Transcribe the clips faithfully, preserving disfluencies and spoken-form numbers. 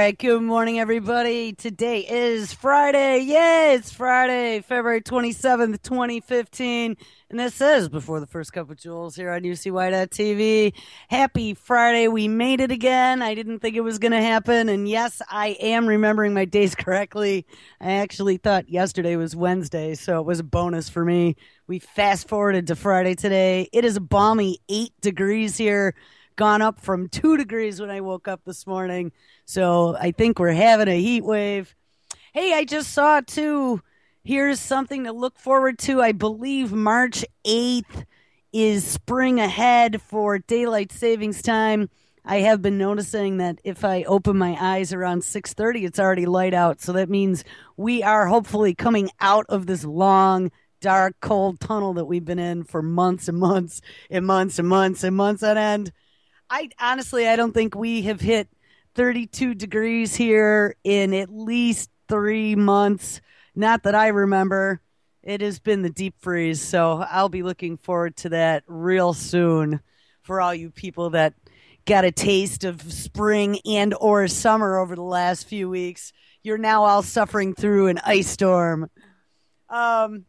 right, good morning, everybody. Today is Friday. Yay, it's Friday, February twenty-seventh, twenty fifteen. And this is Before the First Cup of Jules here on U C Y T V. Happy Friday. We made it again. I didn't think it was going to happen. And yes, I am remembering my days correctly. I actually thought yesterday was Wednesday, so it was a bonus for me. We fast forwarded to Friday today. It is a balmy eight degrees here, gone up from two degrees when I woke up this morning. So I think we're having a heat wave. Hey, I just saw too. Here's something to look forward to. I believe March eighth is spring ahead for daylight savings time. I have been noticing that if I open my eyes around six thirty, it's already light out. So that means we are hopefully coming out of this long, dark, cold tunnel that we've been in for months and months and months and months and months on end. I honestly, I don't think we have hit thirty-two degrees here in at least three months. Not that I remember. It has been the deep freeze, so I'll be looking forward to that real soon for all you people that got a taste of spring and or summer over the last few weeks. You're now all suffering through an ice storm. Um,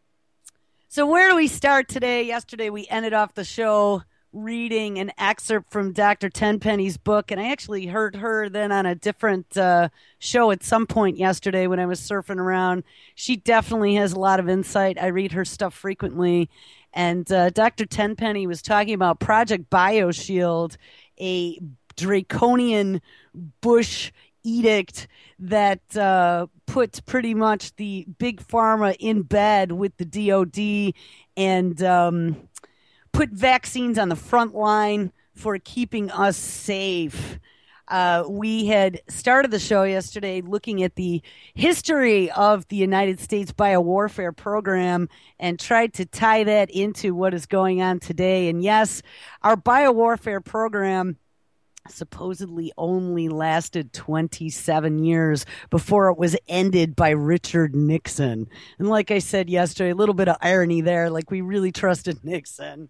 so where do we start today? Yesterday we ended off the show reading an excerpt from Doctor Tenpenny's book, and I actually heard her then on a different uh, show at some point yesterday when I was surfing around. She definitely has a lot of insight. I read her stuff frequently, and uh, Doctor Tenpenny was talking about Project BioShield, a draconian Bush edict that uh, puts pretty much the big pharma in bed with the D O D and um, put vaccines on the front line for keeping us safe. Uh, we had started the show yesterday looking at the history of the United States biowarfare program and tried to tie that into what is going on today. And yes, our biowarfare program supposedly only lasted twenty-seven years before it was ended by Richard Nixon. And like I said yesterday, a little bit of irony there, like we really trusted Nixon.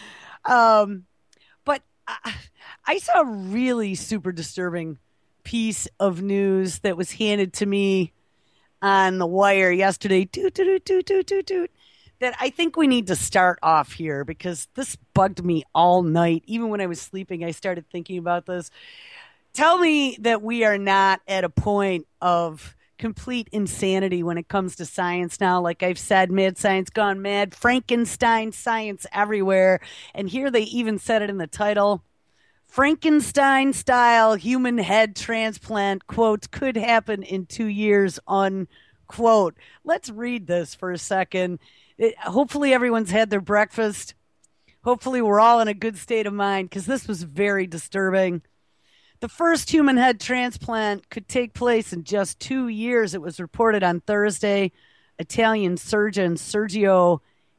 Um, but I, I saw a really super disturbing piece of news that was handed to me on the wire yesterday. Toot, toot, toot, toot, toot, toot. That I think we need to start off here because this bugged me all night. Even when I was sleeping, I started thinking about this. Tell me that we are not at a point of complete insanity when it comes to science now. Like I've said, mad science gone mad, Frankenstein science everywhere. And here they even said it in the title. Frankenstein style human head transplant, quote, could happen in two years, unquote. Let's read this for a second. It, hopefully everyone's had their breakfast. Hopefully we're all in a good state of mind because this was very disturbing. The first human head transplant could take place in just two years. It was reported on Thursday. Italian surgeon Sergio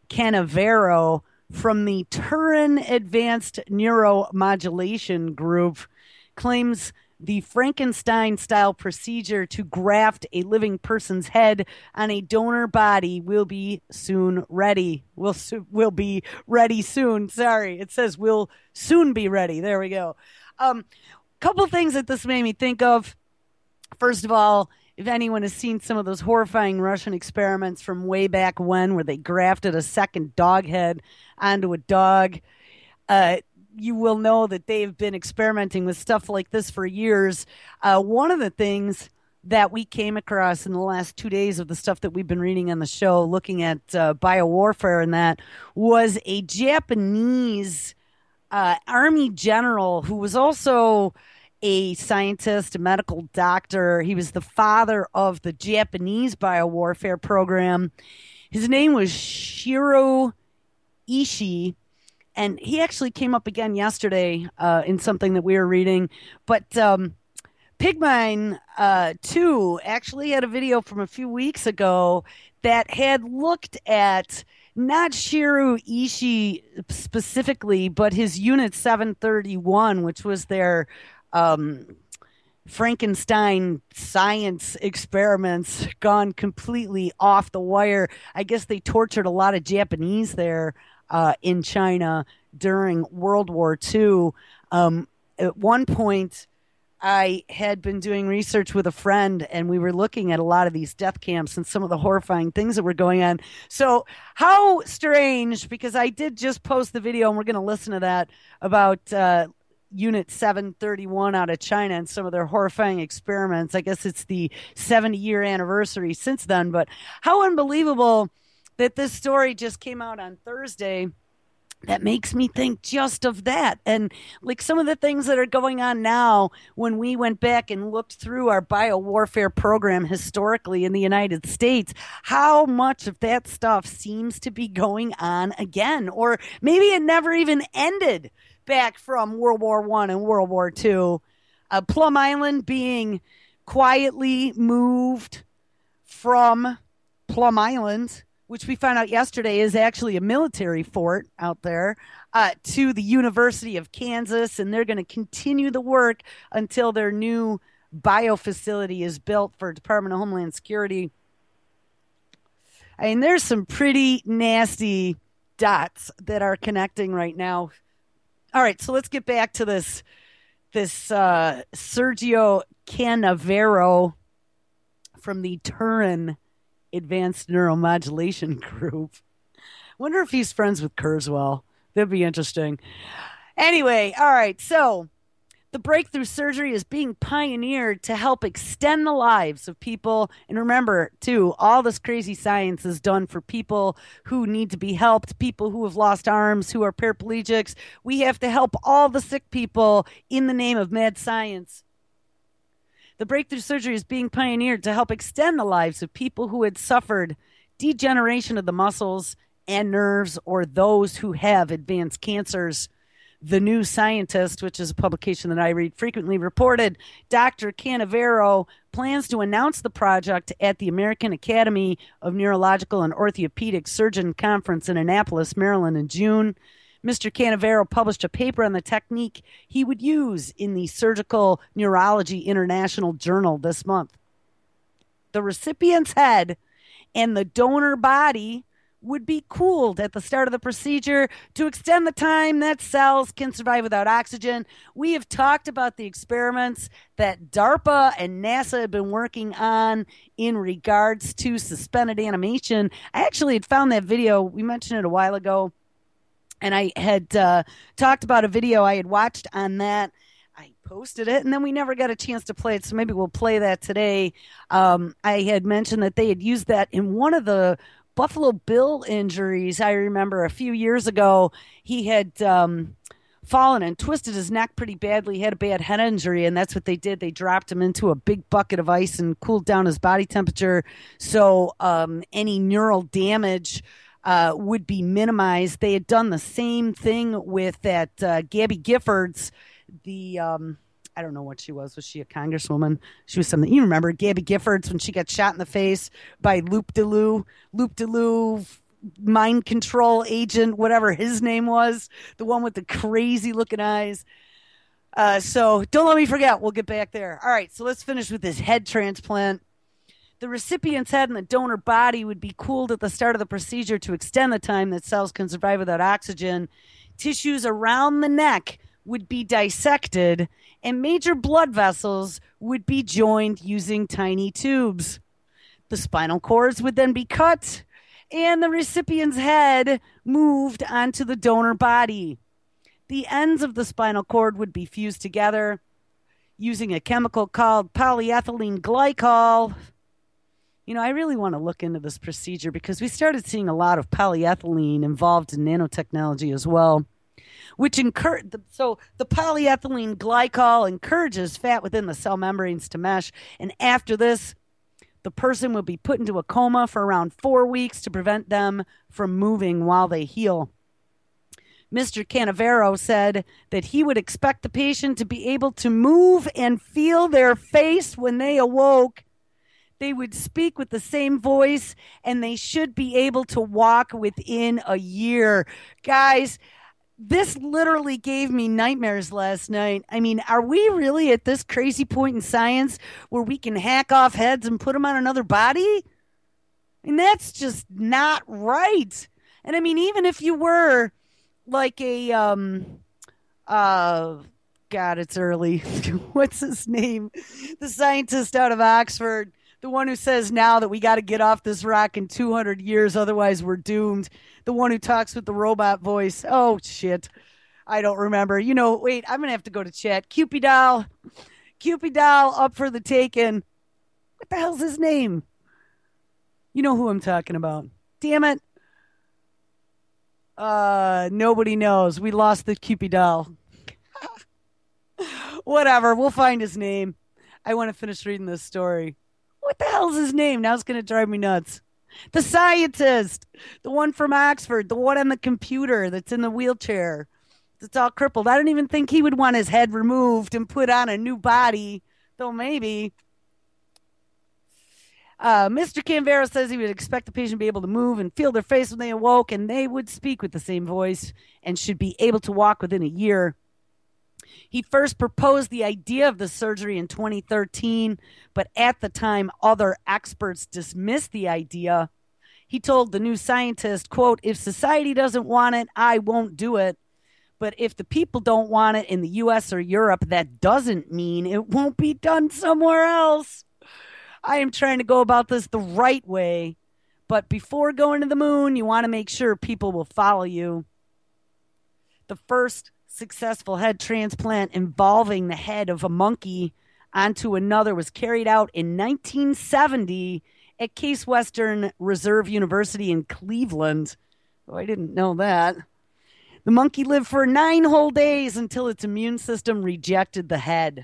Canavero from the Turin Advanced Neuromodulation Group claims the Frankenstein-style procedure to graft a living person's head on a donor body will be soon ready. Will so- will be ready soon. Sorry, it says will soon be ready. There we go. Um, couple things that this made me think of. First of all, if anyone has seen some of those horrifying Russian experiments from way back when, where they grafted a second dog head onto a dog, uh, you will know that they've been experimenting with stuff like this for years. Uh, one of the things that we came across in the last two days of the stuff that we've been reading on the show, looking at uh, biowarfare and that, was a Japanese uh, army general who was also a scientist, a medical doctor. He was the father of the Japanese biowarfare program. His name was Shiro Ishii. And he actually came up again yesterday uh, in something that we were reading. But um, Pigmine uh, two actually had a video from a few weeks ago that had looked at not Shiro Ishii specifically, but his Unit seven thirty-one, which was their um, Frankenstein science experiments gone completely off the wire. I guess they tortured a lot of Japanese there uh, in China during World War Two. Um, at one point, I had been doing research with a friend and we were looking at a lot of these death camps and some of the horrifying things that were going on. So, how strange, because I did just post the video and we're going to listen to that about uh, Unit seven thirty-one out of China and some of their horrifying experiments. I guess it's the seventy year anniversary since then, but how unbelievable that this story just came out on Thursday. That makes me think just of that. And like some of the things that are going on now, when we went back and looked through our biowarfare program historically in the United States, how much of that stuff seems to be going on again, or maybe it never even ended back from World War One and World War Two. Uh, Plum Island being quietly moved from Plum Island, which we found out yesterday is actually a military fort out there, uh, to the University of Kansas. And they're going to continue the work until their new bio facility is built for Department of Homeland Security. I mean, there's some pretty nasty dots that are connecting right now. All right, so let's get back to this, this uh, Sergio Canavero from the Turin Advanced Neuromodulation Group. Wonder if he's friends with Kurzweil. That'd be interesting. Anyway, all right. So the breakthrough surgery is being pioneered to help extend the lives of people. And remember, too, all this crazy science is done for people who need to be helped, people who have lost arms, who are paraplegics. We have to help all the sick people in the name of mad science. The breakthrough surgery is being pioneered to help extend the lives of people who had suffered degeneration of the muscles and nerves, or those who have advanced cancers. The New Scientist, which is a publication that I read frequently, reported Doctor Canavero plans to announce the project at the American Academy of Neurological and Orthopedic Surgeon Conference in Annapolis, Maryland in June. Mister Canavero published a paper on the technique he would use in the Surgical Neurology International Journal this month. The recipient's head and the donor body would be cooled at the start of the procedure to extend the time that cells can survive without oxygen. We have talked about the experiments that DARPA and NASA have been working on in regards to suspended animation. I actually had found that video. We mentioned it a while ago. And I had uh, talked about a video I had watched on that. I posted it, and then we never got a chance to play it, so maybe we'll play that today. Um, I had mentioned that they had used that in one of the Buffalo Bill injuries. I remember a few years ago, he had um, fallen and twisted his neck pretty badly. He had a bad head injury, and that's what they did. They dropped him into a big bucket of ice and cooled down his body temperature, so um, any neural damage Uh, would be minimized. They had done the same thing with that uh, Gabby Giffords, the, um, I don't know what she was. Was she a congresswoman? She was something. You remember Gabby Giffords when she got shot in the face by Loop DeLue, Loop DeLue, mind control agent, whatever his name was, the one with the crazy looking eyes. Uh, so don't let me forget. We'll get back there. All right, so let's finish with this head transplant. The recipient's head and the donor body would be cooled at the start of the procedure to extend the time that cells can survive without oxygen. Tissues around the neck would be dissected, and major blood vessels would be joined using tiny tubes. The spinal cords would then be cut, and the recipient's head moved onto the donor body. The ends of the spinal cord would be fused together using a chemical called polyethylene glycol. You know, I really want to look into this procedure because we started seeing a lot of polyethylene involved in nanotechnology as well, which encourage so the polyethylene glycol encourages fat within the cell membranes to mesh. And after this, the person will be put into a coma for around four weeks to prevent them from moving while they heal. Mister Canavero said that he would expect the patient to be able to move and feel their face when they awoke. They would speak with the same voice, and they should be able to walk within a year. Guys, this literally gave me nightmares last night. I mean, are we really at this crazy point in science where we can hack off heads and put them on another body? I mean, that's just not right. And I mean, even if you were like a, um, uh, God, it's early. What's his name? The scientist out of Oxford, the one who says now that we got to get off this rock in two hundred years, otherwise we're doomed. The one who talks with the robot voice. Oh, shit. I don't remember. You know, wait, I'm going to have to go to chat. Cupid doll. Cupid doll up for the taking. What the hell's his name? You know who I'm talking about. Damn it. Uh, nobody knows. We lost the Cupid doll. Whatever. We'll find his name. I want to finish reading this story. What the hell's his name? Now it's going to drive me nuts. The scientist. The one from Oxford. The one on the computer that's in the wheelchair. That's all crippled. I don't even think he would want his head removed and put on a new body. Though maybe. Uh, Mister Canvero says he would expect the patient to be able to move and feel their face when they awoke, and they would speak with the same voice and should be able to walk within a year. He first proposed the idea of the surgery in twenty thirteen, but at the time, other experts dismissed the idea. He told the New Scientist, quote, "If society doesn't want it, I won't do it. But if the people don't want it in the U S or Europe, that doesn't mean it won't be done somewhere else. I am trying to go about this the right way. But before going to the moon, you want to make sure people will follow you." The first successful head transplant involving the head of a monkey onto another was carried out in nineteen seventy at Case Western Reserve University in Cleveland. Oh, I didn't know that. The monkey lived for nine whole days until its immune system rejected the head.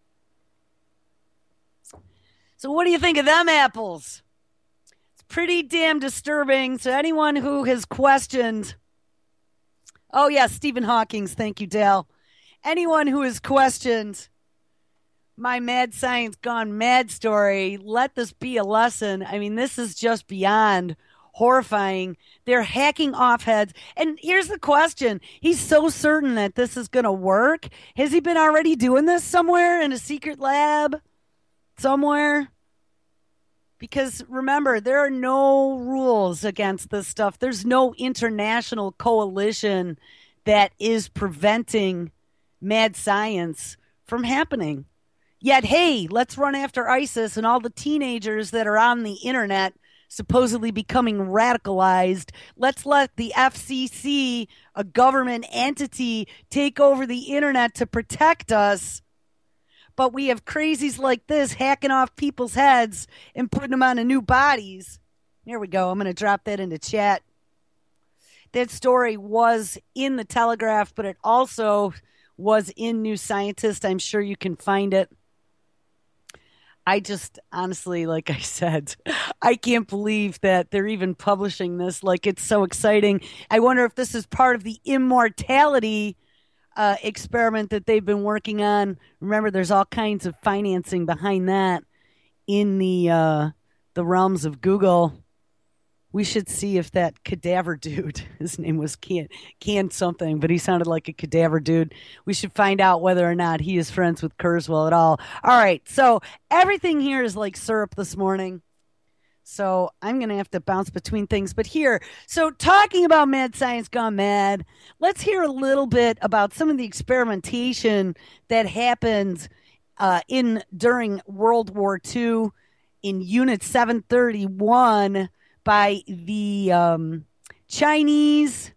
So what do you think of them apples? It's pretty damn disturbing. So anyone who has questioned... Oh, yes, Stephen Hawking's. Thank you, Dale. Anyone who has questioned my mad science gone mad story, let this be a lesson. I mean, this is just beyond horrifying. They're hacking off heads. And here's the question. He's so certain that this is going to work. Has he been already doing this somewhere in a secret lab? Somewhere? Because remember, there are no rules against this stuff. There's no international coalition that is preventing mad science from happening. Yet, hey, let's run after ISIS and all the teenagers that are on the internet supposedly becoming radicalized. Let's let the F C C, a government entity, take over the internet to protect us. But we have crazies like this hacking off people's heads and putting them onto new bodies. Here we go. I'm going to drop that into chat. That story was in the Telegraph, but it also was in New Scientist. I'm sure you can find it. I just, honestly, like I said, I can't believe that they're even publishing this. Like, it's so exciting. I wonder if this is part of the immortality uh, experiment that they've been working on. Remember, there's all kinds of financing behind that in the uh, the realms of Google. We should see if that cadaver dude, his name was Can, Can something, but he sounded like a cadaver dude. We should find out whether or not he is friends with Kurzweil at all. All right, so everything here is like syrup this morning. So I'm going to have to bounce between things. But here, so talking about mad science gone mad, let's hear a little bit about some of the experimentation that happened uh, in during World War Two in Unit seven thirty-one by the um, Chinese,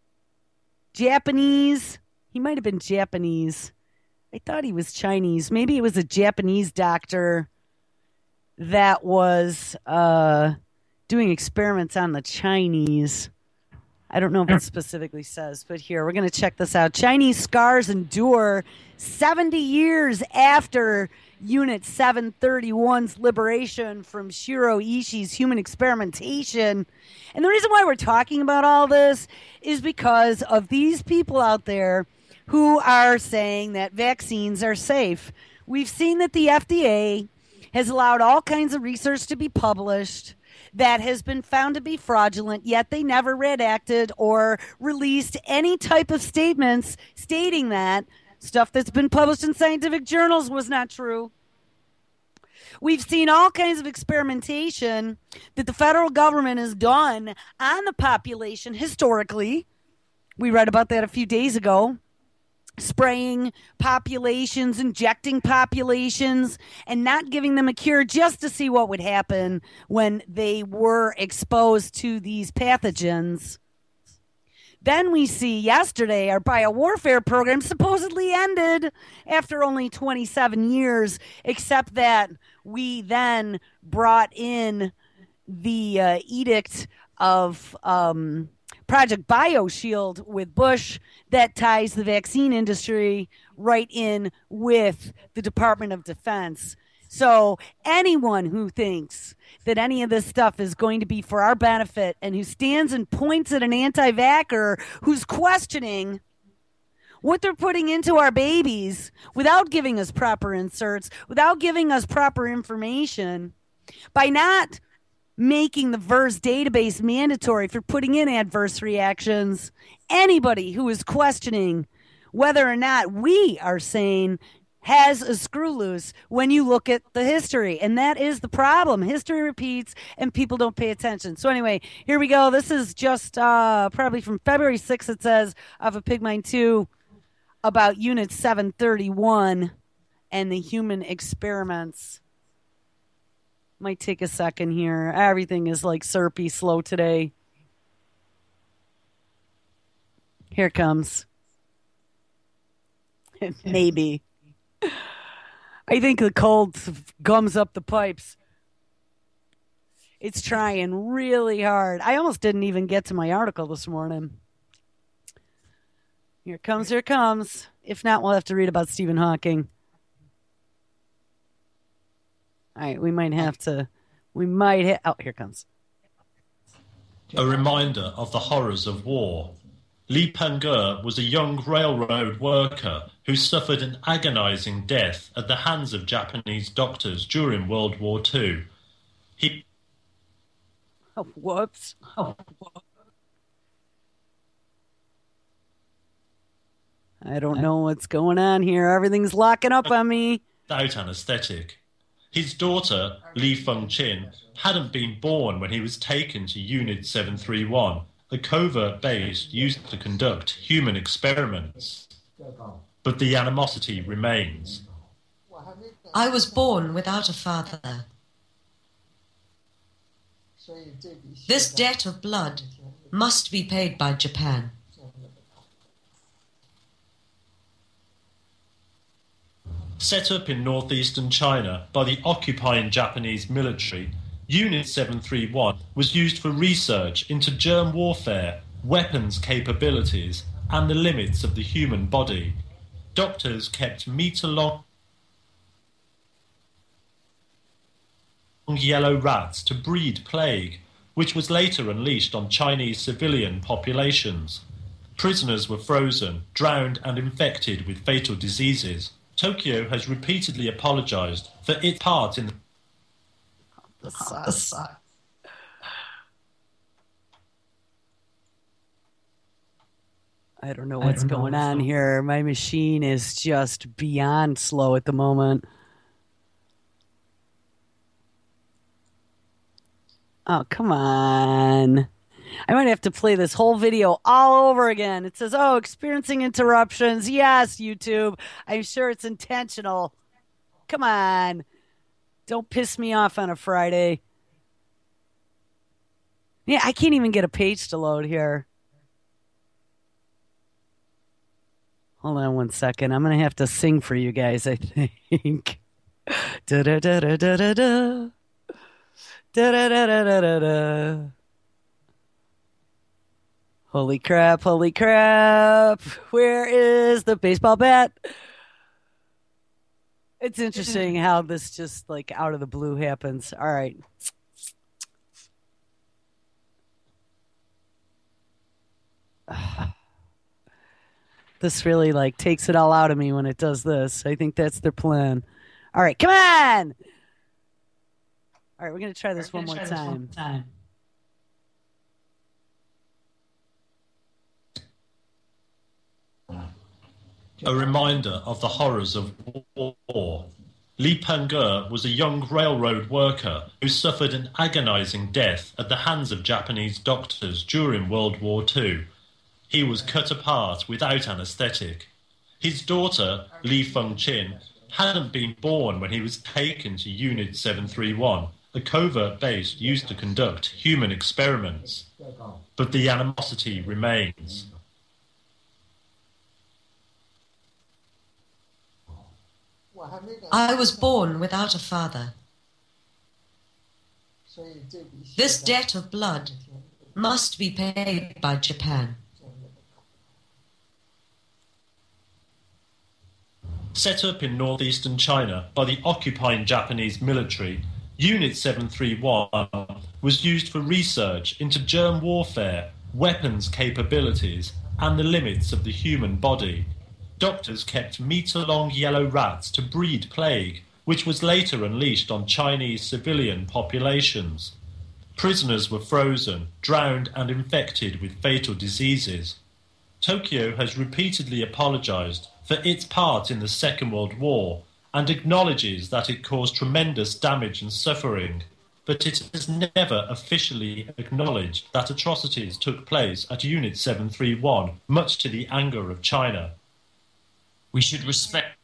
Japanese. He might have been Japanese. I thought he was Chinese. Maybe it was a Japanese doctor that was uh, doing experiments on the Chinese. I don't know if it specifically says, but here, we're going to check this out. Chinese scars endure seventy years after Unit seven thirty-one's liberation from Shiro Ishii's human experimentation. And the reason why we're talking about all this is because of these people out there who are saying that vaccines are safe. We've seen that the F D A has allowed all kinds of research to be published that has been found to be fraudulent, yet they never redacted or released any type of statements stating that stuff that's been published in scientific journals was not true. We've seen all kinds of experimentation that the federal government has done on the population historically. We read about that a few days ago. spraying populations, injecting populations, and not giving them a cure just to see what would happen when they were exposed to these pathogens. Then we see yesterday our biowarfare program supposedly ended after only twenty-seven years, except that we then brought in the uh, edict of um, Project BioShield with Bush that ties the vaccine industry right in with the Department of Defense. So anyone who thinks that any of this stuff is going to be for our benefit and who stands and points at an anti-vaxxer who's questioning what they're putting into our babies without giving us proper inserts, without giving us proper information, by not making the V R S database mandatory for putting in adverse reactions, anybody who is questioning whether or not we are sane has a screw loose when you look at the history. And that is the problem. History repeats and people don't pay attention. So anyway, here we go. This is just uh, probably from February sixth, it says, of a Pigmine two about Unit seven thirty-one and the human experiments. Might take a second here. Everything is like syrupy slow today. Here it comes. Maybe. I think the cold gums up the pipes. It's trying really hard. I almost didn't even get to my article this morning. Here it comes, here it comes. If not, we'll have to read about Stephen Hawking. All right, we might have to, we might have, oh, here it comes. A reminder of the horrors of war. Li Pengge was a young railroad worker who suffered an agonizing death at the hands of Japanese doctors during World War Two. He... Oh, whoops. Oh, whoops. I don't know what's going on here. Everything's locking up on me. Without anesthetic. His daughter, Li Feng-chin, hadn't been born when he was taken to Unit seven thirty-one, a covert base used to conduct human experiments. But the animosity remains. I was born without a father. This debt of blood must be paid by Japan. Set up in northeastern China by the occupying Japanese military, Unit seven thirty-one was used for research into germ warfare, weapons capabilities, and the limits of the human body. Doctors kept metre-long yellow rats to breed plague, which was later unleashed on Chinese civilian populations. Prisoners were frozen, drowned, and infected with fatal diseases. Tokyo has repeatedly apologized for its part in the sus. I don't know what's don't going know what's on going. here. My machine is just beyond slow at the moment. Oh, come on. I might have to play this whole video all over again. It says, oh, experiencing interruptions. Yes, YouTube. I'm sure it's intentional. Come on. Don't piss me off on a Friday. Yeah, I can't even get a page to load here. Hold on one second. I'm going to have to sing for you guys, I think. Da-da-da-da-da-da-da. Da-da-da-da-da-da. Holy crap, holy crap. Where is the baseball bat? It's interesting how this just like out of the blue happens. All right. This really like takes it all out of me when it does this. I think that's their plan. All right, come on. All right, we're going to try this one more time. time. A reminder of the horrors of war. Li Pengge was a young railroad worker who suffered an agonizing death at the hands of Japanese doctors during World War Two. He was cut apart without anesthetic. His daughter, Li Fengqin, hadn't been born when he was taken to Unit seven three one, a covert base used to conduct human experiments. But the animosity remains. I was born without a father. This debt of blood must be paid by Japan. Set up in northeastern China by the occupying Japanese military, Unit seven three one was used for research into germ warfare, weapons capabilities, and the limits of the human body. Doctors kept metre-long yellow rats to breed plague, which was later unleashed on Chinese civilian populations. Prisoners were frozen, drowned, and infected with fatal diseases. Tokyo has repeatedly apologized for its part in the Second World War and acknowledges that it caused tremendous damage and suffering, but it has never officially acknowledged that atrocities took place at Unit seven three one, much to the anger of China. We should respect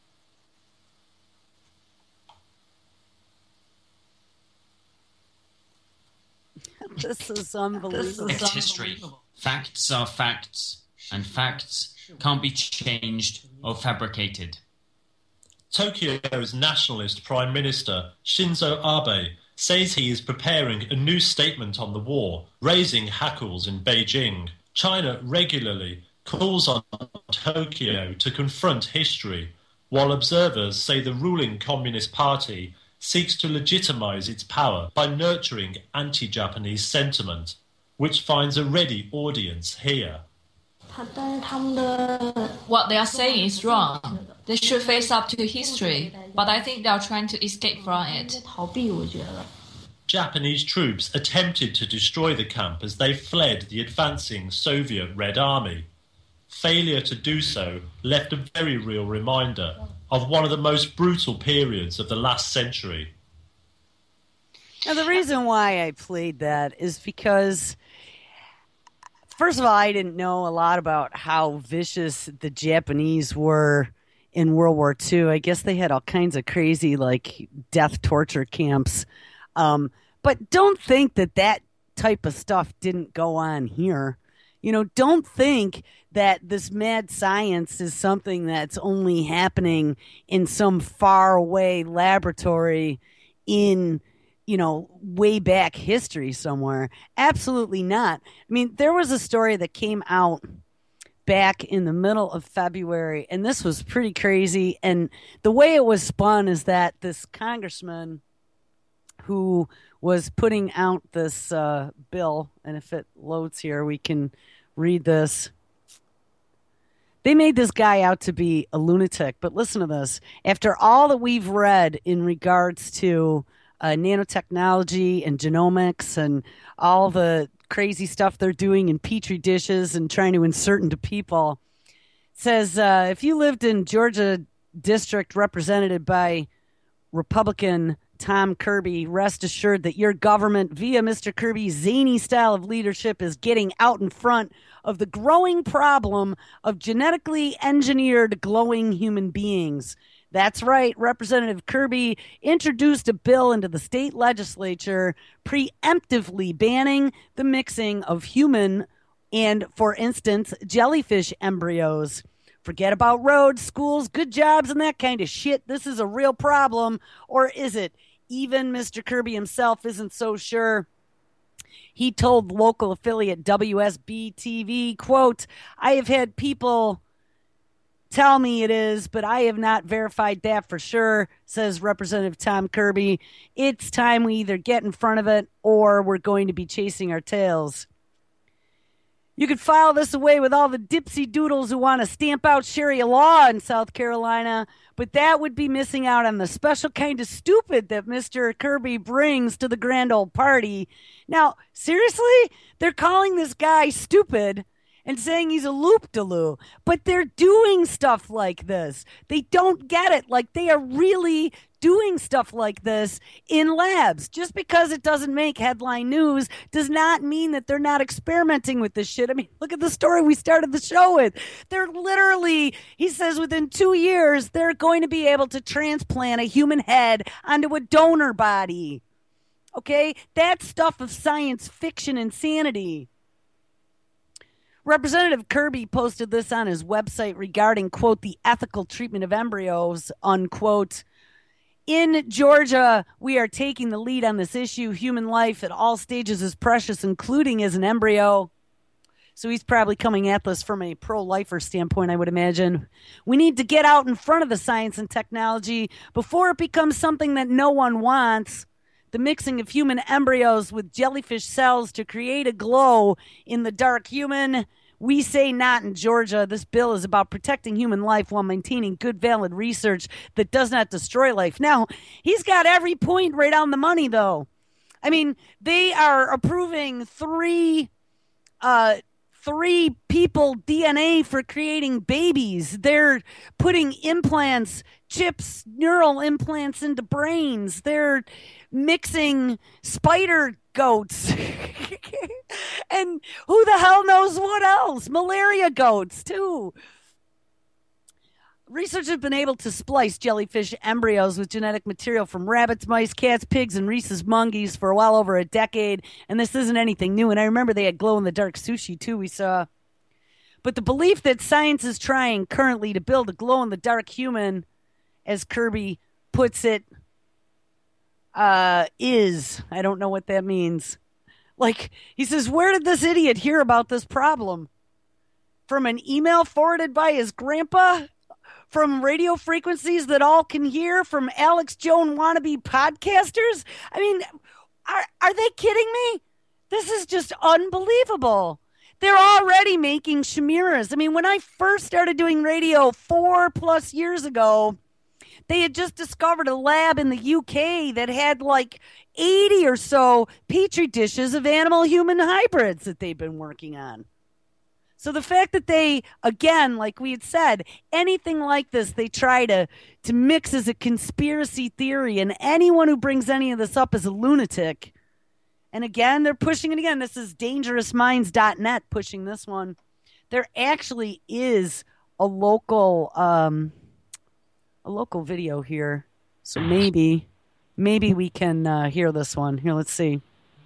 This is unbelievable. It's history. Facts are facts, and facts can't be changed or fabricated. Tokyo's nationalist Prime Minister, Shinzo Abe, says he is preparing a new statement on the war, raising hackles in Beijing. China regularly calls on Tokyo to confront history, while observers say the ruling Communist Party seeks to legitimize its power by nurturing anti-Japanese sentiment, which finds a ready audience here. What they are saying is wrong. They should face up to history, but I think they are trying to escape from it. Japanese troops attempted to destroy the camp as they fled the advancing Soviet Red Army. Failure to do so left a very real reminder of one of the most brutal periods of the last century. Now, the reason why I played that is because, first of all, I didn't know a lot about how vicious the Japanese were in World War Two. I guess they had all kinds of crazy, like, death torture camps. Um, but don't think that that type of stuff didn't go on here. You know, don't think that this mad science is something that's only happening in some faraway laboratory in, you know, way back history somewhere. Absolutely not. I mean, there was a story that came out back in the middle of February, and this was pretty crazy. And the way it was spun is that this congressman who was putting out this uh, bill, and if it loads here, we can read this. They made this guy out to be a lunatic, but listen to this. After all that we've read in regards to uh, nanotechnology and genomics and all the crazy stuff they're doing in petri dishes and trying to insert into people, it says uh, if you lived in Georgia district represented by Republican Tom Kirby, rest assured that your government, via Mister Kirby's zany style of leadership, is getting out in front of the growing problem of genetically engineered glowing human beings. That's right, Representative Kirby introduced a bill into the state legislature preemptively banning the mixing of human and, for instance, jellyfish embryos. Forget about roads, schools, good jobs, and that kind of shit. This is a real problem, or is it? Even Mister Kirby himself isn't so sure. He told local affiliate W S B T V, quote, I have had people tell me it is, but I have not verified that for sure, says Representative Tom Kirby. It's time we either get in front of it or we're going to be chasing our tails. You could file this away with all the dipsy doodles who want to stamp out Sharia law in South Carolina, but that would be missing out on the special kind of stupid that Mister Kirby brings to the grand old party. Now, seriously? They're calling this guy stupid, and saying he's a loop-de-loo. But they're doing stuff like this. They don't get it. Like, they are really doing stuff like this in labs. Just because it doesn't make headline news does not mean that they're not experimenting with this shit. I mean, look at the story we started the show with. They're literally, he says, within two years, they're going to be able to transplant a human head onto a donor body. Okay? That's stuff of science fiction insanity. Representative Kirby posted this on his website regarding, quote, the ethical treatment of embryos, unquote. In Georgia, we are taking the lead on this issue. Human life at all stages is precious, including as an embryo. So he's probably coming at this from a pro-lifer standpoint, I would imagine. We need to get out in front of the science and technology before it becomes something that no one wants. The mixing of human embryos with jellyfish cells to create a glow in the dark human. We say not in Georgia. This bill is about protecting human life while maintaining good, valid research that does not destroy life. Now, he's got every point right on the money, though. I mean, they are approving three, uh, three people D N A for creating babies. They're putting implants, chips, neural implants into brains. They're mixing spider goats. And who the hell knows what else? Malaria goats, too. Researchers have been able to splice jellyfish embryos with genetic material from rabbits, mice, cats, pigs, and rhesus monkeys for well over a decade. And this isn't anything new. And I remember they had glow-in-the-dark sushi, too, we saw. But the belief that science is trying currently to build a glow-in-the-dark human, as Kirby puts it, uh, is, I don't know what that means. Like, he says, where did this idiot hear about this problem? From an email forwarded by his grandpa? From radio frequencies that all can hear? From Alex Jones wannabe podcasters? I mean, are, are they kidding me? This is just unbelievable. They're already making chimeras. I mean, when I first started doing radio four plus years ago, they had just discovered a lab in the U K that had like eighty or so petri dishes of animal-human hybrids that they've been working on. So the fact that they, again, like we had said, anything like this, they try to, to mix as a conspiracy theory, and anyone who brings any of this up is a lunatic. And again, they're pushing it again. This is dangerous minds dot net pushing this one. There actually is a local... Um, a local video here, so maybe maybe we can uh, hear this one. Here, let's see.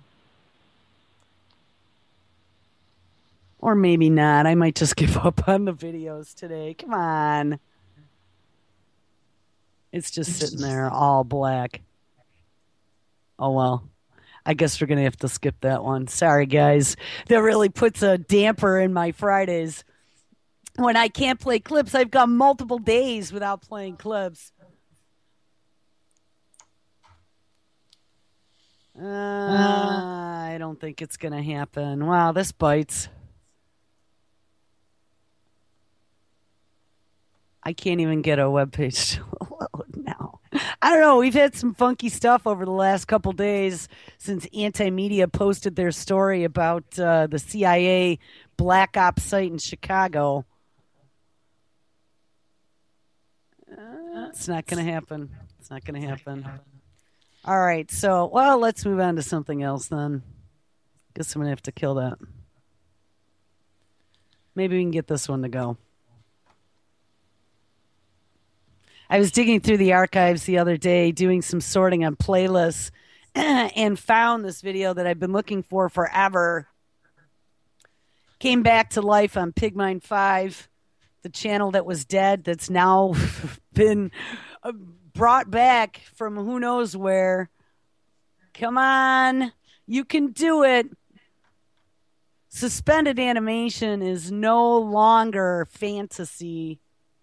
Or maybe not. I might just give up on the videos today. Come on. It's just sitting there all black. Oh, well. I guess we're going to have to skip that one. Sorry, guys. That really puts a damper in my Fridays. When I can't play clips, I've gone multiple days without playing clips. Uh, I don't think it's going to happen. Wow, this bites. I can't even get a webpage to load now. I don't know. We've had some funky stuff over the last couple days since Anti-Media posted their story about uh, the C I A Black Ops site in Chicago. Uh, it's not going to happen. It's not going to happen. All right. So, well, let's move on to something else then. Guess I'm going to have to kill that. Maybe we can get this one to go. I was digging through the archives the other day, doing some sorting on playlists, and found this video that I've been looking for forever. Came back to life on Pigmine five, the channel that was dead that's now been brought back from who knows where. Come on, you can do it. Suspended animation is no longer fantasy.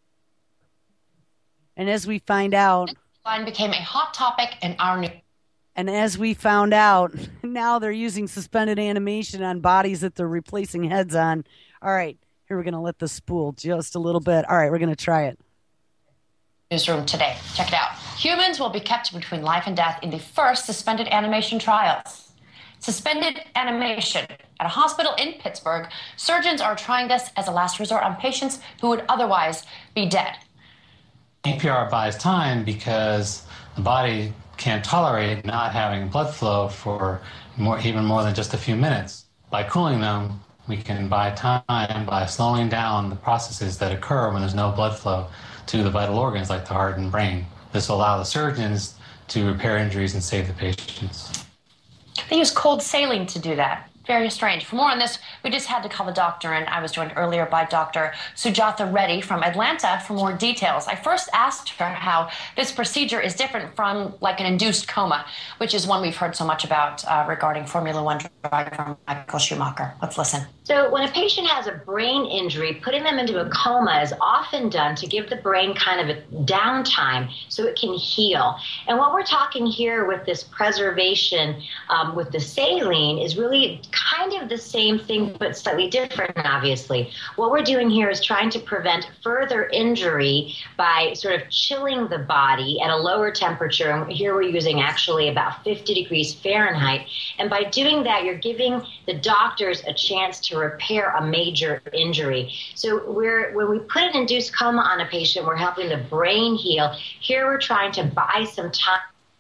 And as we find out... Line became a hot topic in our new... And as we found out, now they're using suspended animation on bodies that they're replacing heads on. All right, here we're going to let this spool just a little bit. All right, we're going to try it. Newsroom today. Check it out. Humans will be kept between life and death in the first suspended animation trials. Suspended animation, At a hospital in Pittsburgh, surgeons are trying this as a last resort on patients who would otherwise be dead. C P R buys time because the body can't tolerate not having blood flow for more, even more than just a few minutes. By cooling them, we can buy time by slowing down the processes that occur when there's no blood flow to the vital organs like the heart and brain. This will allow the surgeons to repair injuries and save the patients. They use cold saline to do that. Very strange. For more on this, we just had to call the doctor, and I was joined earlier by Doctor Sujatha Reddy from Atlanta for more details. I first asked her how this procedure is different from like an induced coma, which is one we've heard so much about uh, regarding Formula One driver Michael Schumacher. Let's listen. So when a patient has a brain injury, putting them into a coma is often done to give the brain kind of a downtime so it can heal. And what we're talking here with this preservation um, with the saline is really kind of the same thing, but slightly different, obviously. What we're doing here is trying to prevent further injury by sort of chilling the body at a lower temperature. And here we're using actually about fifty degrees Fahrenheit. And by doing that, you're giving the doctors a chance to repair a major injury. So we're, when we put an induced coma on a patient, we're helping the brain heal. Here we're trying to buy some time.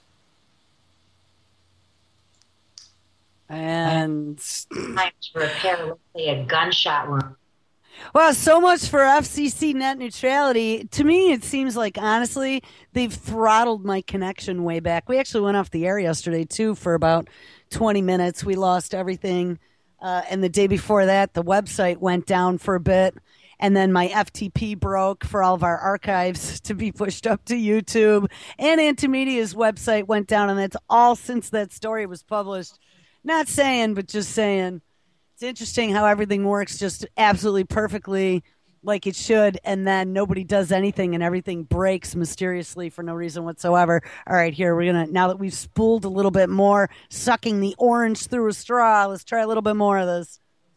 And time to repair, let's say, a gunshot wound. Well, so much for F C C net neutrality. To me, it seems like, honestly, they've throttled my connection way back. We actually went off the air yesterday, too, for about twenty minutes. We lost everything. Uh, and the day before that, the website went down for a bit. And then my F T P broke for all of our archives to be pushed up to YouTube. And Antimedia's website went down, and that's all since that story was published. Not saying, but just saying. It's interesting how everything works just absolutely perfectly like it should, and then nobody does anything and everything breaks mysteriously for no reason whatsoever. All right, here, we're going to, now that we've spooled a little bit more, sucking the orange through a straw, let's try a little bit more of this.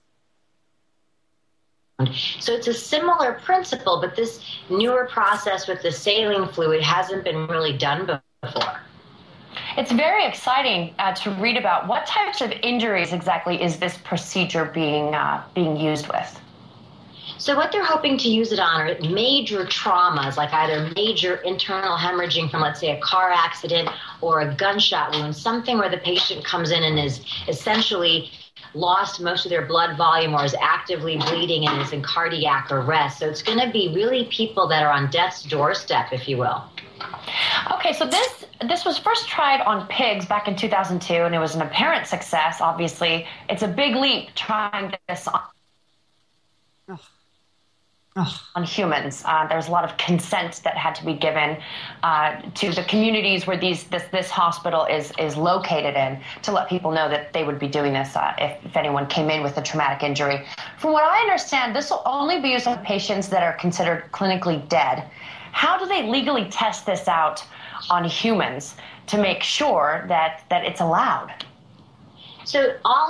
So it's a similar principle, but this newer process with the saline fluid hasn't been really done before. It's very exciting uh, to read about what types of injuries exactly is this procedure being uh, being used with. So what they're hoping to use it on are major traumas, like either major internal hemorrhaging from, let's say, a car accident or a gunshot wound, something where the patient comes in and is essentially lost most of their blood volume or is actively bleeding and is in cardiac arrest. So it's going to be really people that are on death's doorstep, if you will. Okay, so this this was first tried on pigs back in two thousand two, and it was an apparent success. Obviously, it's a big leap trying this on, oh. Oh. on humans. Uh, there's a lot of consent that had to be given uh, to the communities where these this this hospital is is located in to let people know that they would be doing this uh, if, if anyone came in with a traumatic injury. From what I understand, this will only be used on patients that are considered clinically dead. How do they legally test this out on humans to make sure that, that it's allowed? So all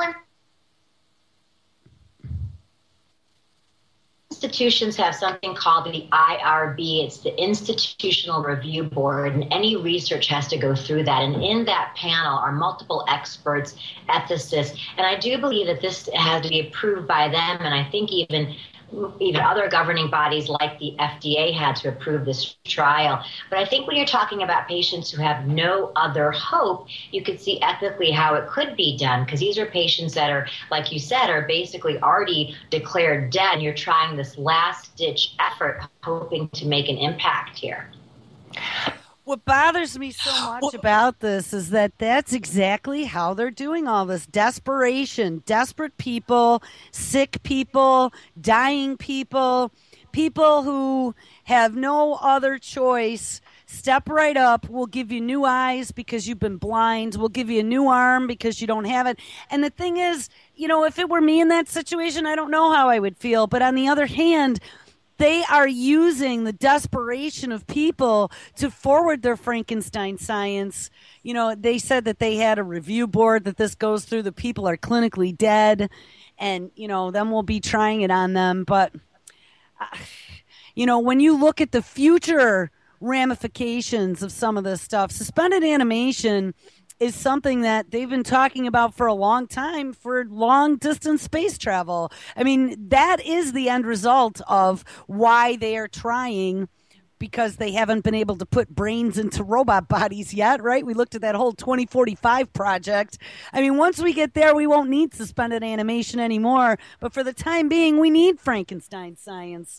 institutions have something called the I R B. It's the Institutional Review Board, and any research has to go through that. And in that panel are multiple experts, ethicists, and I do believe that this has to be approved by them, and I think even even other governing bodies like the F D A had to approve this trial. But I think when you're talking about patients who have no other hope, you could see ethically how it could be done, because these are patients that are, like you said, are basically already declared dead, and you're trying this last-ditch effort hoping to make an impact here. What bothers me so much about this is that that's exactly how they're doing all this. Desperation, desperate people, sick people, dying people, people who have no other choice. Step right up. We'll give you new eyes because you've been blind. We'll give you a new arm because you don't have it. And the thing is, you know, if it were me in that situation, I don't know how I would feel. But on the other hand, they are using the desperation of people to forward their Frankenstein science. You know, they said that they had a review board that this goes through. The people are clinically dead, and, you know, then we'll be trying it on them. But, uh, you know, when you look at the future ramifications of some of this stuff, suspended animation is something that they've been talking about for a long time for long distance space travel. I mean, that is the end result of why they are trying, because they haven't been able to put brains into robot bodies yet, right? We looked at that whole twenty forty-five project. I mean, once we get there, we won't need suspended animation anymore. But for the time being, we need Frankenstein science.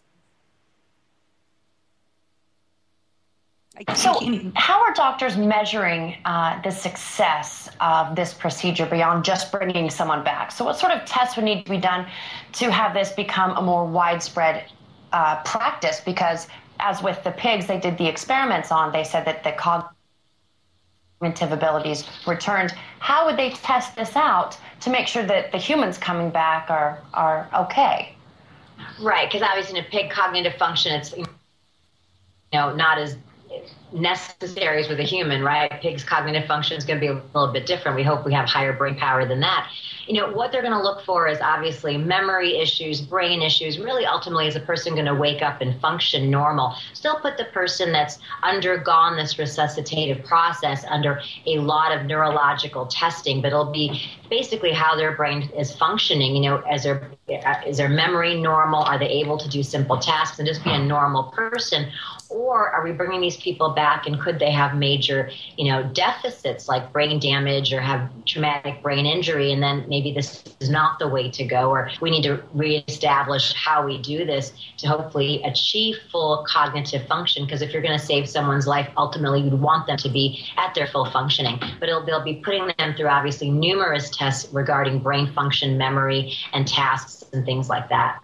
So how are doctors measuring uh, the success of this procedure beyond just bringing someone back? So what sort of tests would need to be done to have this become a more widespread uh, practice? Because as with the pigs they did the experiments on, they said that the cognitive abilities returned. How would they test this out to make sure that the humans coming back are, are okay? Right, because obviously in a pig, cognitive function, it's, you know, not as necessary as with a human, right? Pig's cognitive function is going to be a little bit different. We hope we have higher brain power than that. You know, what they're going to look for is obviously memory issues, brain issues. Really, ultimately, is a person going to wake up and function normal? Still put the person that's undergone this resuscitative process under a lot of neurological testing, but it'll be basically how their brain is functioning. You know, as their, is their memory normal? Are they able to do simple tasks and just be a normal person? Or are we bringing these people back and could they have major, you know, deficits like brain damage or have traumatic brain injury, and then maybe this is not the way to go, or we need to reestablish how we do this to hopefully achieve full cognitive function? Because if you're going to save someone's life, ultimately you'd want them to be at their full functioning. But it'll, they'll be putting them through obviously numerous tests regarding brain function, memory, and tasks and things like that.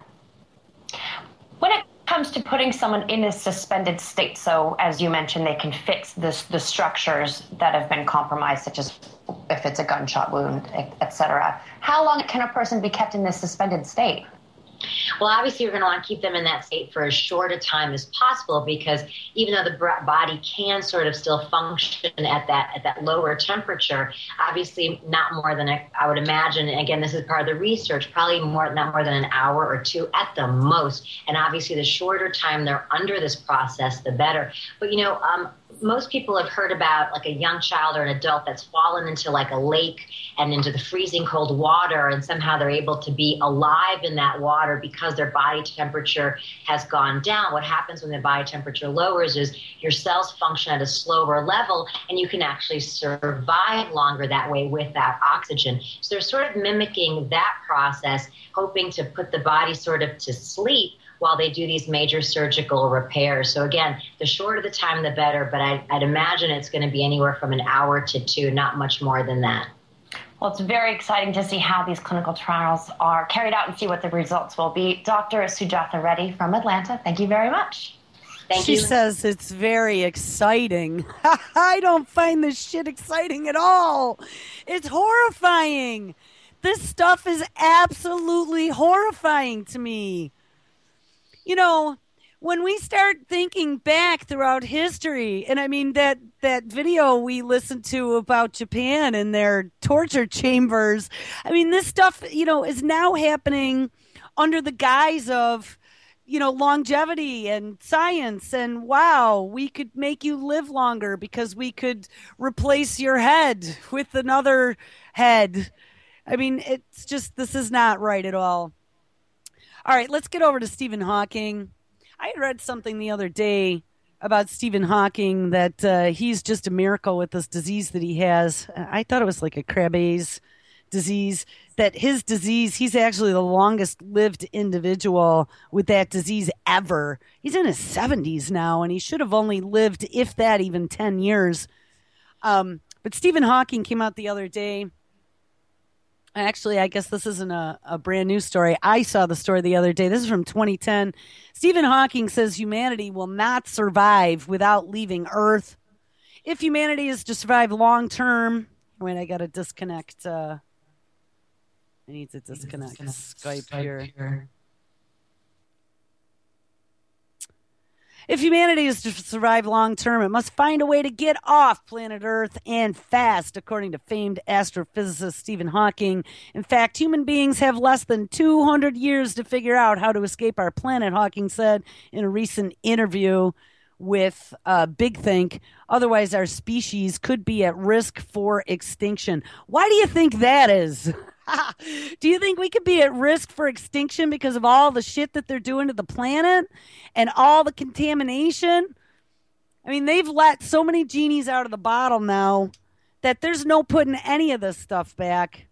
When it comes to putting someone in a suspended state, so as you mentioned, they can fix this, the structures that have been compromised, such as if it's a gunshot wound, et cetera. How long can a person be kept in this suspended state? Well, obviously, you're going to want to keep them in that state for as short a time as possible, because even though the body can sort of still function at that at that lower temperature, obviously not more than a, I would imagine. Again, this is part of the research. Probably more not more than an hour or two at the most. And obviously, the shorter time they're under this process, the better. But you know, um, most people have heard about like a young child or an adult that's fallen into like a lake and into the freezing cold water, and somehow they're able to be alive in that water because their body temperature has gone down. What happens when the body temperature lowers is your cells function at a slower level, and you can actually survive longer that way without oxygen. So they're sort of mimicking that process, hoping to put the body sort of to sleep while they do these major surgical repairs. So again, the shorter the time, the better, but I, I'd imagine it's going to be anywhere from an hour to two, not much more than that. Well, it's very exciting to see how these clinical trials are carried out and see what the results will be. Doctor Sujatha Reddy from Atlanta, thank you very much. Thank she you. says it's very exciting. I don't find this shit exciting at all. It's horrifying. This stuff is absolutely horrifying to me. You know, when we start thinking back throughout history, and I mean that, that video we listened to about Japan and their torture chambers, I mean, this stuff, you know, is now happening under the guise of, you know, longevity and science, and wow, we could make you live longer because we could replace your head with another head. I mean, it's just, this is not right at all. All right, let's get over to Stephen Hawking. I had read something the other day about Stephen Hawking that uh, he's just a miracle with this disease that he has. I thought it was like a Krabbe's disease, that his disease, he's actually the longest lived individual with that disease ever. He's in his seventies now, and he should have only lived, if that, even ten years. Um, but Stephen Hawking came out the other day. Actually, I guess this isn't a, a brand new story. I saw the story the other day. This is from twenty ten. Stephen Hawking says humanity will not survive without leaving Earth. If humanity is to survive long term, wait, I got to disconnect. Uh, I need to disconnect, disconnect Skype, Skype here. here. If humanity is to survive long term, it must find a way to get off planet Earth, and fast, according to famed astrophysicist Stephen Hawking. In fact, human beings have less than two hundred years to figure out how to escape our planet, Hawking said in a recent interview with uh, Big Think. Otherwise, our species could be at risk for extinction. Why do you think that is? Do you think we could be at risk for extinction because of all the shit that they're doing to the planet and all the contamination? I mean, they've let so many genies out of the bottle now that there's no putting any of this stuff back.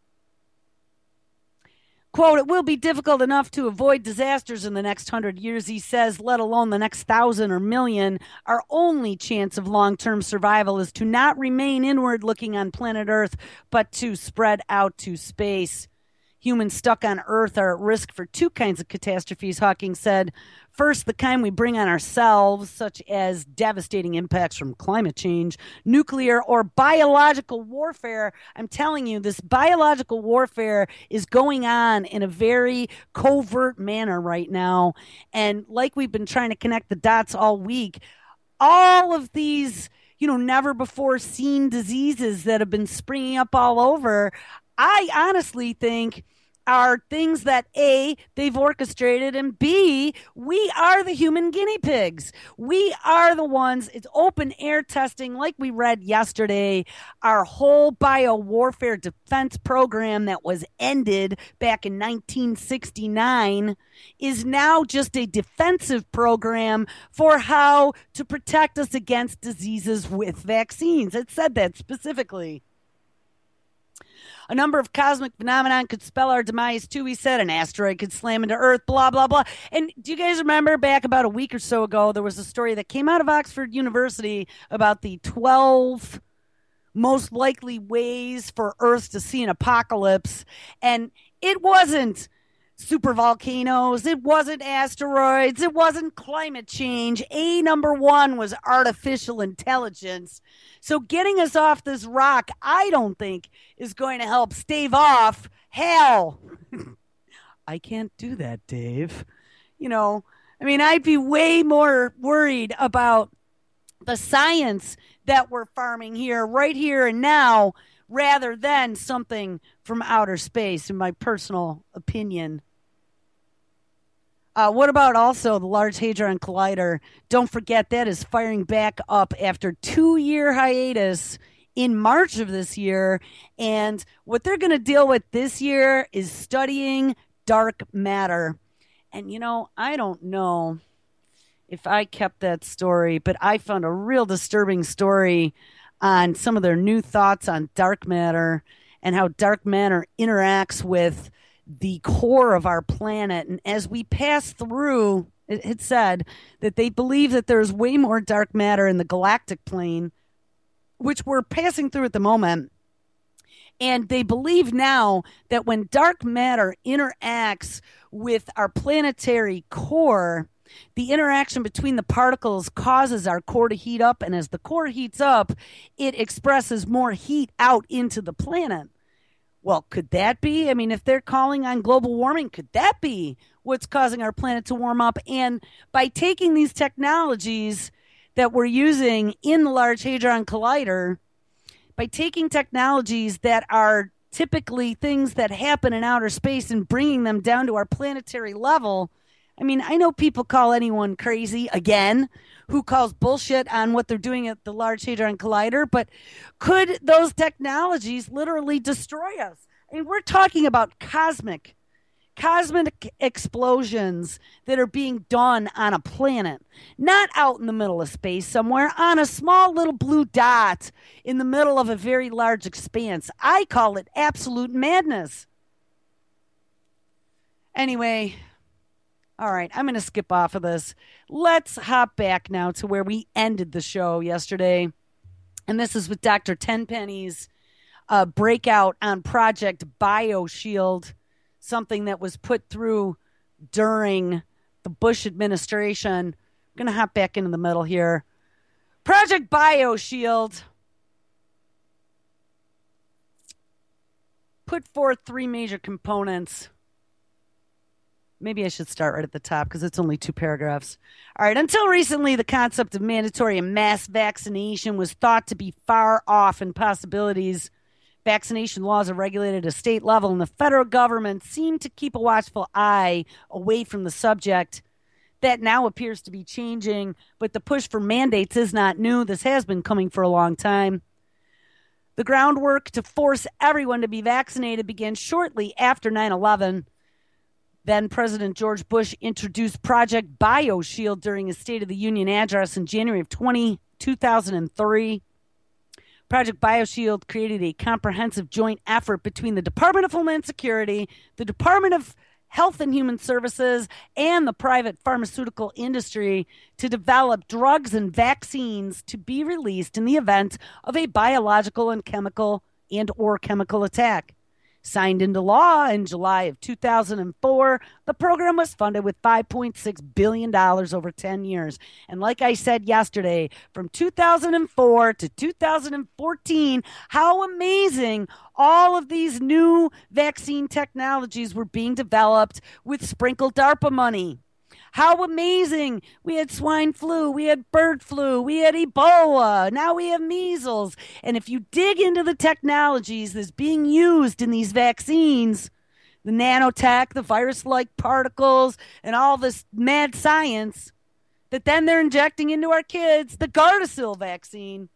Quote, it will be difficult enough to avoid disasters in the next hundred years, he says, let alone the next thousand or million. Our only chance of long-term survival is to not remain inward looking on planet Earth, but to spread out to space. Humans stuck on Earth are at risk for two kinds of catastrophes, Hawking said. First, the kind we bring on ourselves, such as devastating impacts from climate change, nuclear or biological warfare. I'm telling you, this biological warfare is going on in a very covert manner right now. And like we've been trying to connect the dots all week, all of these, you know, never before seen diseases that have been springing up all over, I honestly think are things that A, they've orchestrated, and B, we are the human guinea pigs. We are the ones, it's open air testing, like we read yesterday. Our whole biowarfare defense program that was ended back in nineteen sixty-nine is now just a defensive program for how to protect us against diseases with vaccines. It said that specifically. A number of cosmic phenomenon could spell our demise, too, he said. An asteroid could slam into Earth, blah, blah, blah. And do you guys remember back about a week or so ago, there was a story that came out of Oxford University about the twelve most likely ways for Earth to see an apocalypse. And it wasn't super volcanoes, it wasn't asteroids, it wasn't climate change. A number one was artificial intelligence. So getting us off this rock, I don't think, is going to help stave off hell. I can't do that, Dave. You know, I mean, I'd be way more worried about the science that we're farming here, right here and now, rather than something from outer space, in my personal opinion. Uh, what about also the Large Hadron Collider? Don't forget that is firing back up after two-year hiatus in March of this year. And what they're going to deal with this year is studying dark matter. And, you know, I don't know if I kept that story, but I found a real disturbing story on some of their new thoughts on dark matter and how dark matter interacts with the core of our planet. And as we pass through, it, it said that they believe that there's way more dark matter in the galactic plane, which we're passing through at the moment. And they believe now that when dark matter interacts with our planetary core, the interaction between the particles causes our core to heat up. And as the core heats up, it expresses more heat out into the planet. Well, could that be? I mean, if they're calling on global warming, could that be what's causing our planet to warm up? And by taking these technologies that we're using in the Large Hadron Collider, by taking technologies that are typically things that happen in outer space and bringing them down to our planetary level, I mean, I know people call anyone crazy, again, who calls bullshit on what they're doing at the Large Hadron Collider, but could those technologies literally destroy us? I mean, we're talking about cosmic, cosmic explosions that are being done on a planet, not out in the middle of space somewhere, on a small little blue dot in the middle of a very large expanse. I call it absolute madness. Anyway, all right, I'm going to skip off of this. Let's hop back now to where we ended the show yesterday. And this is with Doctor Tenpenny's uh, breakout on Project BioShield, something that was put through during the Bush administration. I'm going to hop back into the middle here. Project BioShield put forth three major components. Maybe I should start right at the top because it's only two paragraphs. All right. Until recently, the concept of mandatory and mass vaccination was thought to be far off in possibilities. Vaccination laws are regulated at a state level, and the federal government seemed to keep a watchful eye away from the subject. That now appears to be changing, but the push for mandates is not new. This has been coming for a long time. The groundwork to force everyone to be vaccinated began shortly after nine eleven. Then President George Bush introduced Project BioShield during his State of the Union address in January of two thousand three. Project BioShield created a comprehensive joint effort between the Department of Homeland Security, the Department of Health and Human Services, and the private pharmaceutical industry to develop drugs and vaccines to be released in the event of a biological and chemical and or chemical attack. Signed into law in July of two thousand four, the program was funded with five point six billion dollars over ten years. And like I said yesterday, from two thousand four to two thousand fourteen, how amazing all of these new vaccine technologies were being developed with sprinkled DARPA money. How amazing. We had swine flu, we had bird flu, we had Ebola, now we have measles. And if you dig into the technologies that's being used in these vaccines, the nanotech, the virus-like particles, and all this mad science that then they're injecting into our kids, the Gardasil vaccine,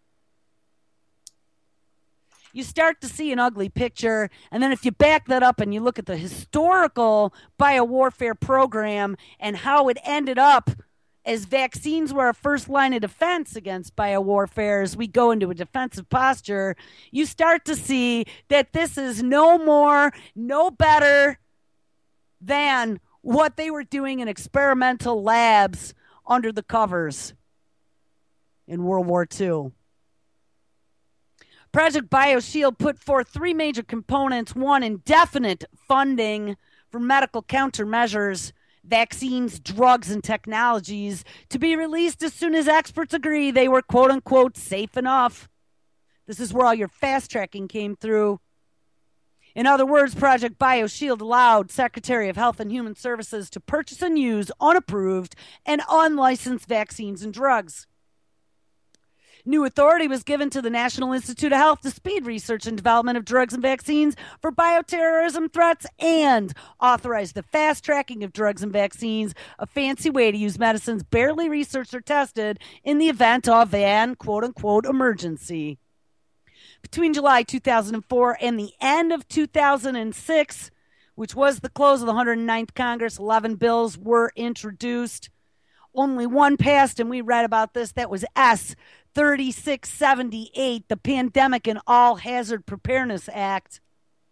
you start to see an ugly picture. And then if you back that up and you look at the historical biowarfare program and how it ended up as vaccines were a first line of defense against biowarfare as we go into a defensive posture, you start to see that this is no more, no better than what they were doing in experimental labs under the covers in World War Two. Project BioShield put forth three major components. One, indefinite funding for medical countermeasures, vaccines, drugs, and technologies to be released as soon as experts agree they were quote-unquote safe enough. This is where all your fast-tracking came through. In other words, Project BioShield allowed Secretary of Health and Human Services to purchase and use unapproved and unlicensed vaccines and drugs. New authority was given to the National Institute of Health to speed research and development of drugs and vaccines for bioterrorism threats and authorize the fast tracking of drugs and vaccines, a fancy way to use medicines barely researched or tested in the event of an quote-unquote emergency. Between July two thousand four and the end of two thousand six, which was the close of the one hundred ninth Congress, eleven bills were introduced. Only one passed, and we read about this. That was S thirty-six seventy-eight, the Pandemic and All Hazard Preparedness Act.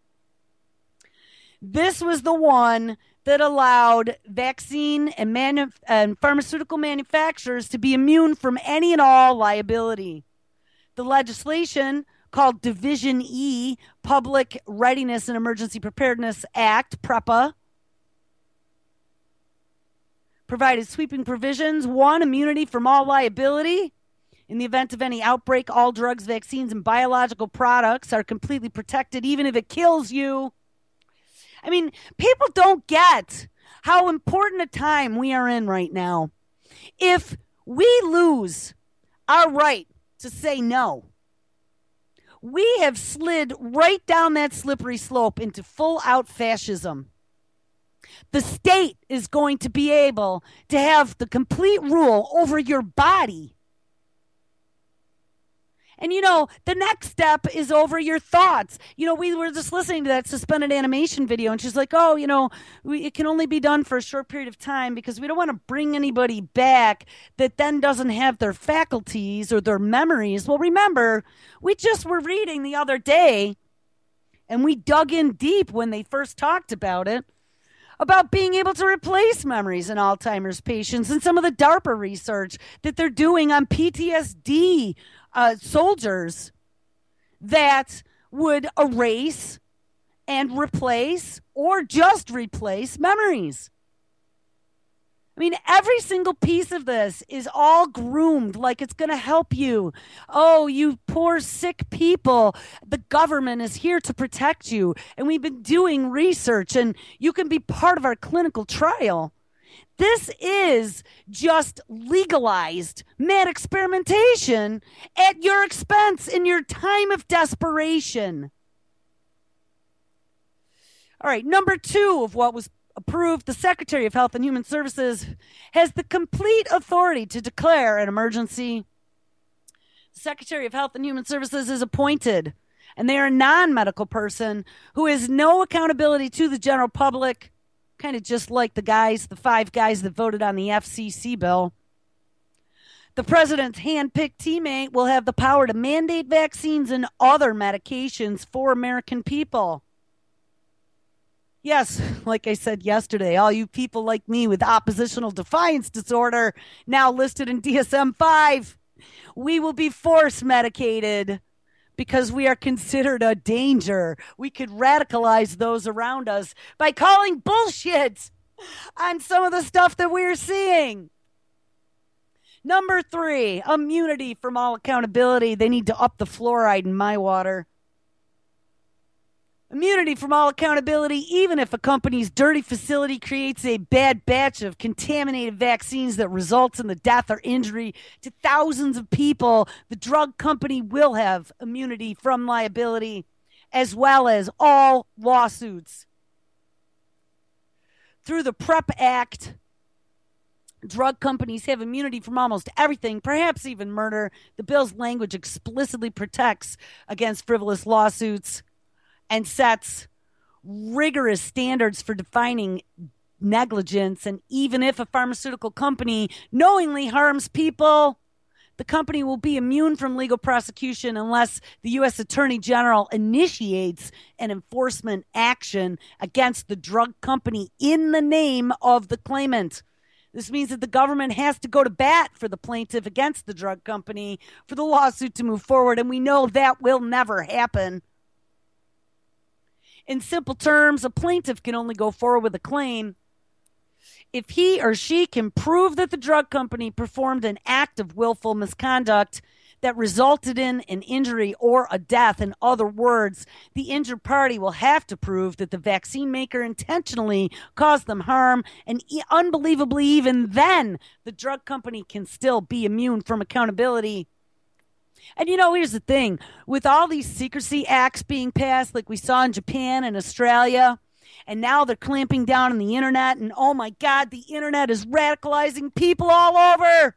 This was the one that allowed vaccine and, manu- and pharmaceutical manufacturers to be immune from any and all liability. The legislation, called Division E, Public Readiness and Emergency Preparedness Act, PREPA, provided sweeping provisions. One, immunity from all liability. In the event of any outbreak, all drugs, vaccines, and biological products are completely protected, even if it kills you. I mean, people don't get how important a time we are in right now. If we lose our right to say no, we have slid right down that slippery slope into full-out fascism. The state is going to be able to have the complete rule over your body. And, you know, the next step is over your thoughts. You know, we were just listening to that suspended animation video, and she's like, oh, you know, we, it can only be done for a short period of time because we don't want to bring anybody back that then doesn't have their faculties or their memories. Well, remember, we just were reading the other day, and we dug in deep when they first talked about it, about being able to replace memories in Alzheimer's patients and some of the DARPA research that they're doing on P T S D uh, soldiers that would erase and replace or just replace memories. I mean, every single piece of this is all groomed like it's going to help you. Oh, you poor sick people. The government is here to protect you. And we've been doing research, and you can be part of our clinical trial. This is just legalized mad experimentation at your expense in your time of desperation. All right, number two of what was approved, the Secretary of Health and Human Services has the complete authority to declare an emergency. The Secretary of Health and Human Services is appointed, and they are a non-medical person who has no accountability to the general public, kind of just like the guys, the five guys that voted on the F C C bill. The president's hand-picked teammate will have the power to mandate vaccines and other medications for American people. Yes, like I said yesterday, all you people like me with oppositional defiance disorder, now listed in D S M five, we will be force medicated because we are considered a danger. We could radicalize those around us by calling bullshit on some of the stuff that we're seeing. Number three, immunity from all accountability. They need to up the fluoride in my water. Immunity from all accountability, even if a company's dirty facility creates a bad batch of contaminated vaccines that results in the death or injury to thousands of people, the drug company will have immunity from liability, as well as all lawsuits. Through the PrEP Act, drug companies have immunity from almost everything, perhaps even murder. The bill's language explicitly protects against frivolous lawsuits and sets rigorous standards for defining negligence. And even if a pharmaceutical company knowingly harms people, the company will be immune from legal prosecution unless the U S Attorney General initiates an enforcement action against the drug company in the name of the claimant. This means that the government has to go to bat for the plaintiff against the drug company for the lawsuit to move forward, and we know that will never happen. In simple terms, a plaintiff can only go forward with a claim if he or she can prove that the drug company performed an act of willful misconduct that resulted in an injury or a death. In other words, the injured party will have to prove that the vaccine maker intentionally caused them harm, and e- unbelievably, even then, the drug company can still be immune from accountability. And, you know, here's the thing. With all these secrecy acts being passed, like we saw in Japan and Australia, and now they're clamping down on the internet, and oh my God, the internet is radicalizing people all over.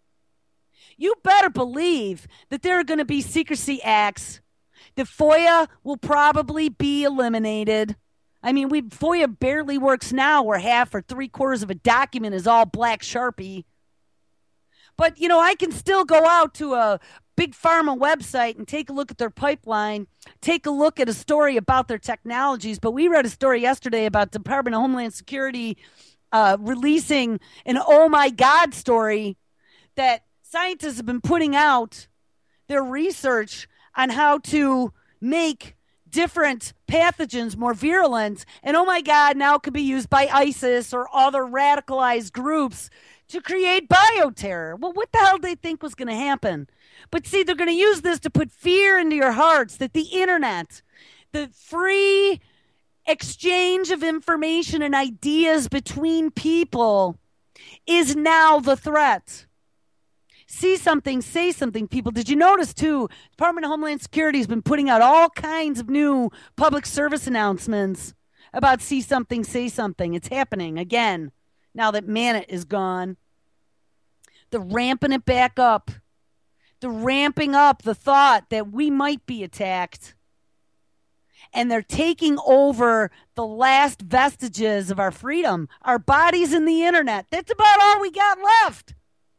You better believe that there are going to be secrecy acts. The FOIA will probably be eliminated. I mean, we FOIA barely works now where half or three quarters of a document is all black Sharpie. But, you know, I can still go out to a big pharma website and take a look at their pipeline, take a look at a story about their technologies. But we read a story yesterday about Department of Homeland Security uh, releasing an oh my God story that scientists have been putting out their research on how to make different pathogens more virulent. And oh my God, now it could be used by ISIS or other radicalized groups to create bioterror. Well, what the hell did they think was going to happen? But see, they're going to use this to put fear into your hearts that the internet, the free exchange of information and ideas between people is now the threat. See something, say something, people. Did you notice, too, Department of Homeland Security has been putting out all kinds of new public service announcements about see something, say something. It's happening again now that Manit is gone. They're ramping it back up. They're ramping up the thought that we might be attacked. And they're taking over the last vestiges of our freedom, our bodies and the internet. That's about all we got left.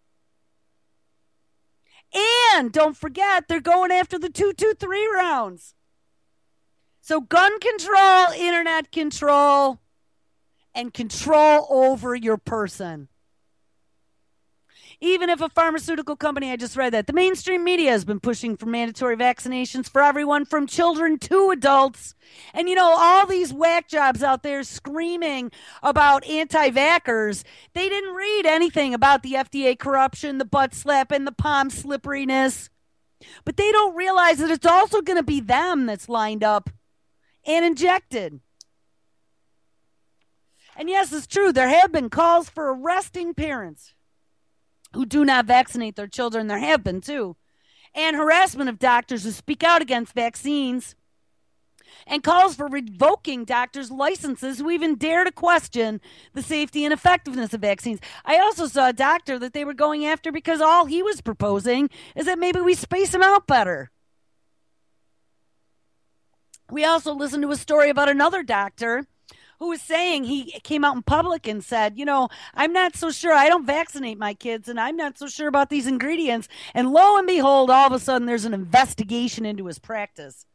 And don't forget, they're going after the two two three rounds. So gun control, internet control, and control over your person. Even if a pharmaceutical company, I just read that, the mainstream media has been pushing for mandatory vaccinations for everyone from children to adults. And, you know, all these whack jobs out there screaming about anti-vaxxers, they didn't read anything about the F D A corruption, the butt slap, and the palm slipperiness. But they don't realize that it's also going to be them that's lined up and injected. And yes, it's true, there have been calls for arresting parents who do not vaccinate their children. There have been, too. And harassment of doctors who speak out against vaccines. and calls for revoking doctors' licenses who even dare to question the safety and effectiveness of vaccines. I also saw a doctor that they were going after because all he was proposing is that maybe we space them out better. We also listened to a story about another doctor who was saying, he came out in public and said, you know, I'm not so sure. I don't vaccinate my kids, and I'm not so sure about these ingredients. And lo and behold, all of a sudden, there's an investigation into his practice.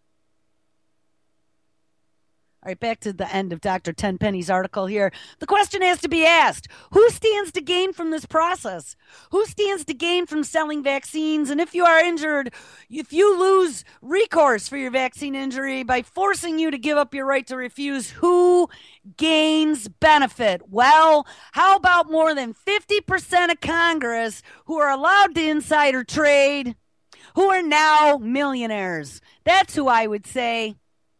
All right, back to the end of Doctor Tenpenny's article here. The question has to be asked, who stands to gain from this process? Who stands to gain from selling vaccines? And if you are injured, if you lose recourse for your vaccine injury by forcing you to give up your right to refuse, who gains benefit? Well, how about more than fifty percent of Congress who are allowed to insider trade, who are now millionaires? That's who I would say.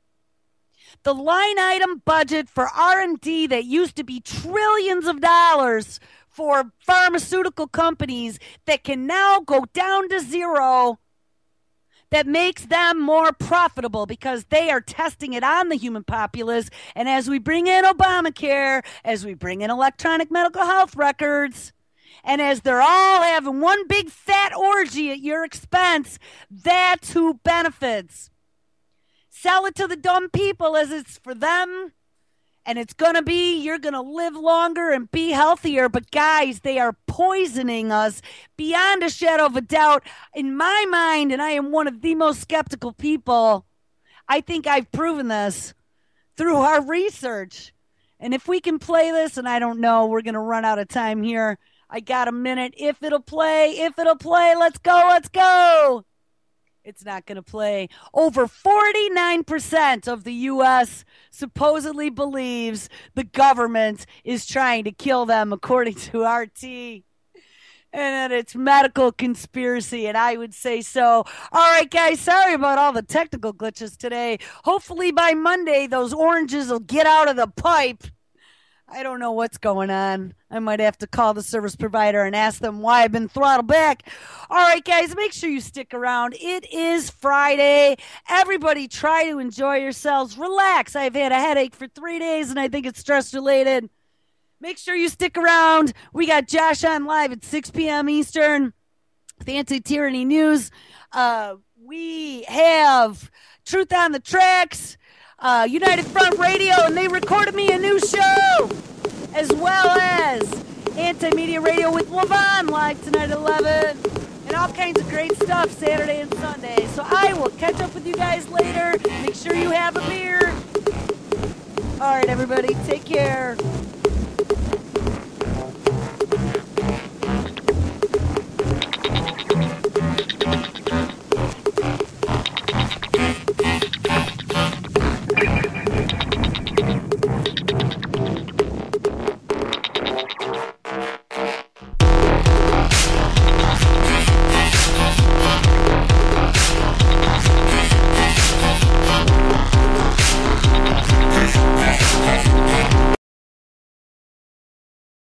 The line item budget for R and D that used to be trillions of dollars for pharmaceutical companies that can now go down to zero, that makes them more profitable because they are testing it on the human populace. And as we bring in Obamacare, as we bring in electronic medical health records, and as they're all having one big fat orgy at your expense, that's who benefits. Sell it to the dumb people as it's for them, and it's going to be, you're going to live longer and be healthier. But guys, they are poisoning us beyond a shadow of a doubt. In my mind, and I am one of the most skeptical people, I think I've proven this through our research. And if we can play this, and I don't know, we're going to run out of time here. I got a minute. If it'll play, if it'll play, let's go, let's go. It's not going to play. Over forty-nine percent of the U S supposedly believes the government is trying to kill them, according to R T. And that it's medical conspiracy, and I would say so. All right, guys, sorry about all the technical glitches today. Hopefully by Monday, those oranges will get out of the pipe. I don't know what's going on. I might have to call the service provider and ask them why I've been throttled back. All right, guys, make sure you stick around. It is Friday. Everybody try to enjoy yourselves. Relax. I've had a headache for three days, and I think it's stress-related. Make sure you stick around. We got Josh on live at six p.m. Eastern. The Anti-Tyranny News. Uh, we have Truth on the Tracks. Uh, United Front Radio, and they recorded me a new show, as well as Anti-Media Radio with Levon live tonight at eleven, and all kinds of great stuff Saturday and Sunday. So I will catch up with you guys later. Make sure you have a beer. All right, everybody, take care.